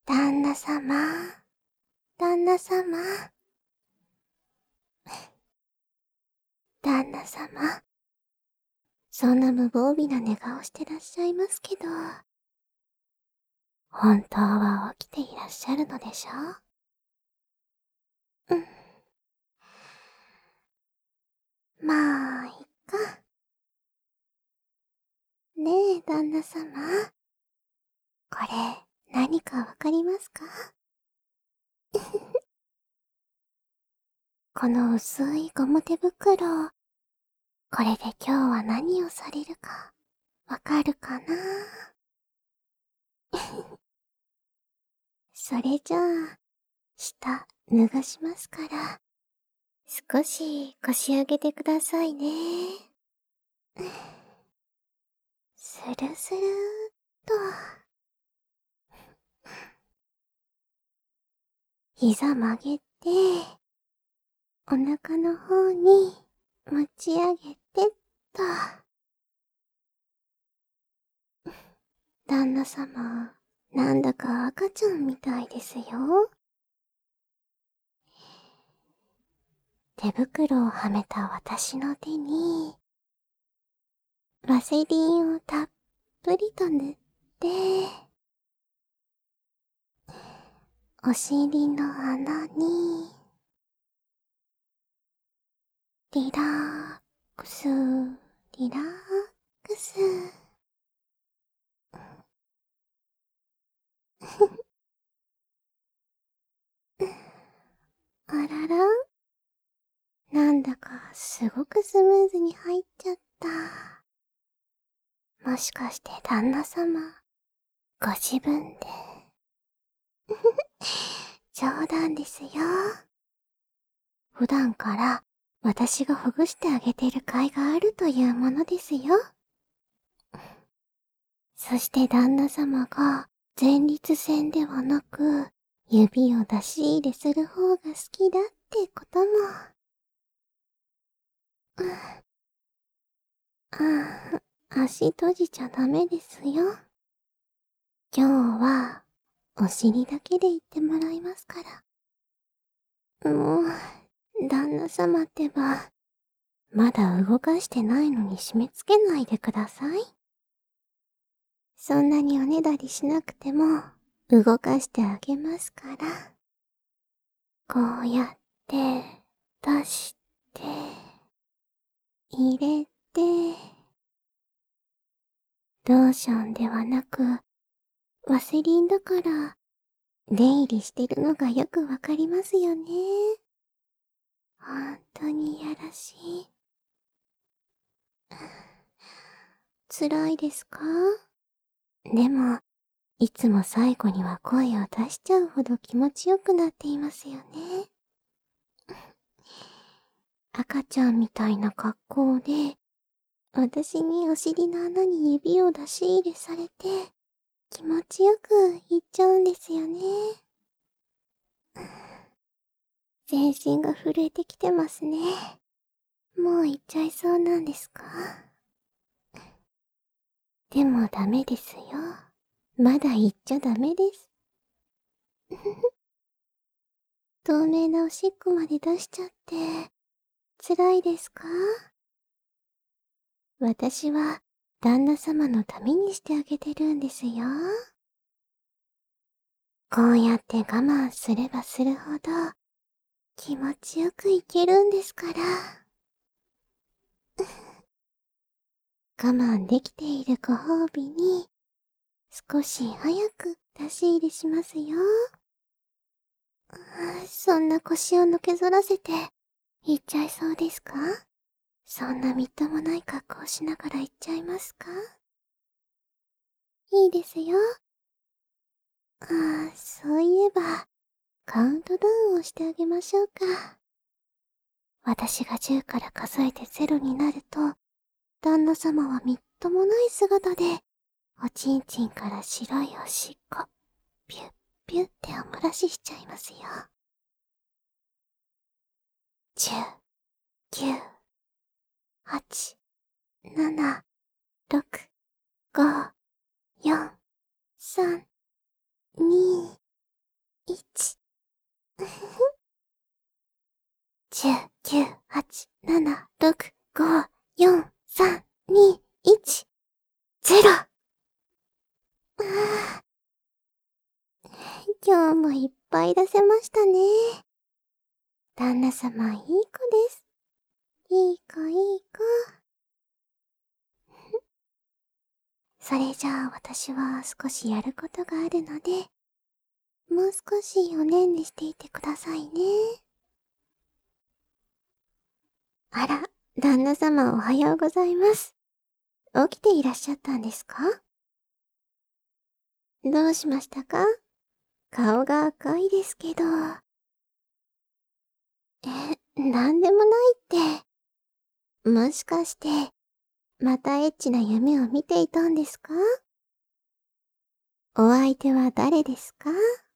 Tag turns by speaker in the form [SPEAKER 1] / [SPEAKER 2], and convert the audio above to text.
[SPEAKER 1] 旦那様、旦那様、旦那様。そんな無防備な寝顔してらっしゃいますけど、本当は起きていらっしゃるのでしょう？まあ、いっか。ねえ、旦那様。これ、何かわかりますか？この薄いゴム手袋、これで今日は何をされるか、わかるかな？それじゃあ、下、脱がしますから、少し腰上げてくださいね。スルスルーっと。膝曲げて、お腹の方に持ち上げてっと。旦那様、なんだか赤ちゃんみたいですよ。手袋をはめた私の手に、ワセリンをたっぷりと塗って、お尻の穴に、リラックス、リラックス。あらら、なんだかすごくスムーズに入っちゃった。もしかして旦那様、ご自分で。冗談ですよ。普段から私がほぐしてあげてる甲斐があるというものですよ。そして旦那様が前立腺ではなく指を出し入れする方が好きだってことも。足閉じちゃダメですよ。今日はお尻だけで言ってもらいますから。もう、旦那様ってば、まだ動かしてないのに締め付けないでください。そんなにおねだりしなくても、動かしてあげますから。こうやって、出して、入れて、ローションではなく、ワセリンだから、出入りしてるのがよくわかりますよね。本当にいやらしい。辛いですか？でも、いつも最後には声を出しちゃうほど気持ちよくなっていますよね。赤ちゃんみたいな格好で、私にお尻の穴に指を出し入れされて、気持ちよくいっちゃうんですよね。全身が震えてきてますね。もう行っちゃいそうなんですか？でもダメですよ。まだ行っちゃダメです。透明なおしっこまで出しちゃって、辛いですか？私は旦那様のためにしてあげてるんですよ。こうやって我慢すればするほど気持ちよくいけるんですから。我慢できているご褒美に少し早く出し入れしますよ。そんな腰をのけぞらせて行っちゃいそうですか？そんなみっともない格好しながら行っちゃいますか？いいですよ。そういえば、カウントダウンをしてあげましょうか。私が10から数えて0になると、旦那様はみっともない姿で、おちんちんから白いおしっこ、ピュッピュッってお漏らししちゃいますよ。10、9、8、7、6、5、4、3、2、 1、10、9、8、7、6、5、4、3、2、1、0。今日もいっぱい出せましたね。旦那様、いい子です。いい子、いい子。それじゃあ私は少しやることがあるので、もう少しおねんねしていてくださいね。あら、旦那様おはようございます。起きていらっしゃったんですか？どうしましたか？顔が赤いですけど。なんでもないって。もしかして、またエッチな夢を見ていたんですか？お相手は誰ですか？